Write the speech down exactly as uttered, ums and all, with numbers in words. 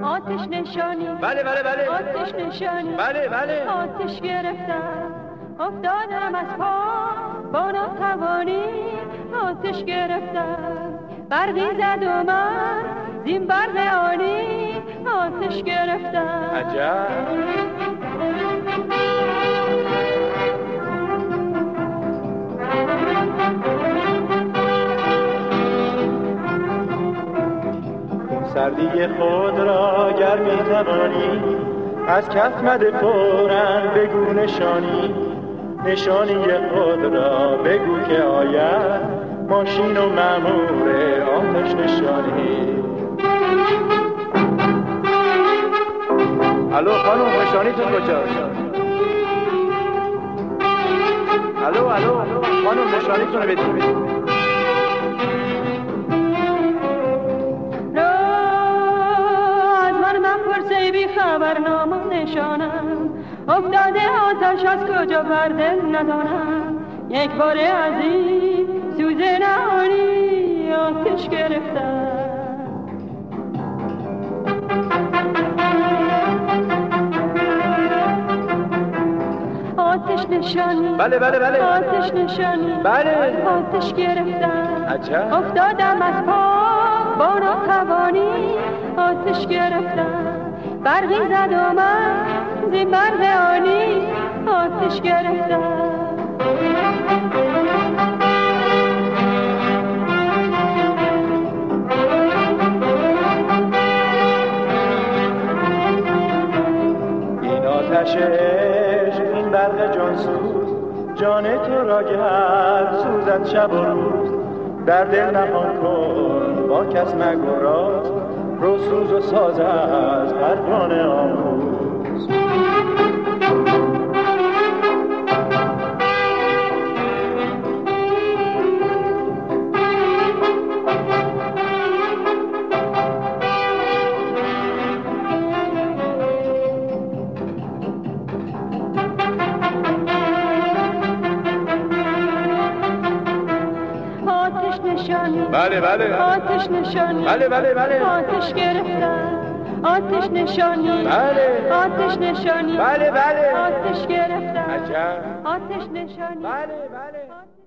آتش نشانی بله بله بله آتش نشانی بله بله آتش گرفتم افتادم از پا با ناتوانی آتش گرفتم برقی زد و من زین برق آنی آتش گرفتم عجب سردی خود را گر می توانی از کف مده فوراً بگو نشانی نشانی خود را بگو که آید ماشین و مأمور آتش نشانی. الو خانم نشانیتون کجاست؟ الو الو خانم نشانیتون رو بدید. بی خبرنامه نشانم افتاده آتش از کجا بر دل ندانم یک بار از این سوز نهانی آتش گرفتم آتش نشانی بله بله بله آتش نشانی بله آتش گرفتم عجب افتادم از پا با ناتوانی آتش گرفتم برقی زد و من زین برق آنی آتش گرفتم این آتش عشق این برق جانسوز جان تو را گر سوزد شب و روز در دل نهان کن با کس مگو راز رو سوز و ساز از پروانه آموز. بله بله آتش نشانی بله بله بله آتش گرفتم آتش نشانی بله آتش نشانی بله بله آتش گرفتم عجب آتش نشانی بله بله